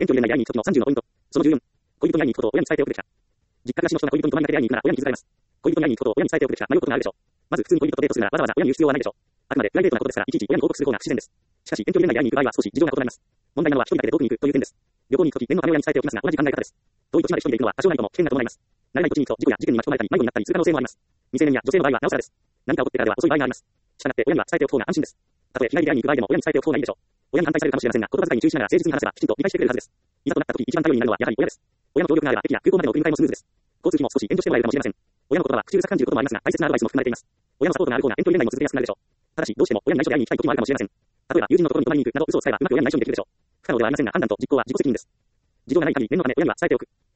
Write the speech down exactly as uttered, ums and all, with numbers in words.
遠距離恋愛に行く時のさんじゅうのポイント。そのじゅうよん。恋人に会いに行くことを親に伝えておくべきか。実家暮らしの人が恋人に隣り合って会いに行くなら親に気づかれます。恋人に会いに行くことを親に伝えておくべきか迷うことがあるでしょう。まず普通に恋人とデートするならわざわざ親に言う必要はないでしょう。あくまでプライベートなことですからいちいち親に報告する方が不自然です。しかし遠距離恋愛に会いに行く場合は少し事情が異なります。問題なのは一人だけで遠くに行くという点です。旅行に行く時念のため親に伝えておきますが同じ考え方です。遠い土地まで一人で行くのは多少なりとも危険が伴います。慣れない土地に行くと事故や事件に巻き込まれたり迷子になったりする可能性もあります。未成年や女性の場合はなおさらです。何か起こってからでは遅い場合があります。したがって親には伝えておく方が安心です。たとえ日帰りで会いに行く場合でも親に伝えておく方がいいでしょう。親に反対されるかもしれませんが、言葉遣いに注意しながら誠実に話せばきちんと理解してくれるはずです。いざとなった時一番頼りになるのはやはり親です。親の協力があれば駅や空港までの送り迎えもスムーズです。交通費も少し援助してもらえるかもしれません。親の言葉は口うるさく感じることもありますが、大切なアドバイスも含まれています。親のサポートがある方が遠距離恋愛も続けやすくなるでしょう。ただし、どうしても親に内緒で会いに行きたい時もあるかもしれません。例えば、友人のところに泊まりに行くなど嘘を使えばうまく親に内緒にできるでしょう。不可能ではありませんが判断と実行は自己責任です。事情がない限り念のため親には伝えておく。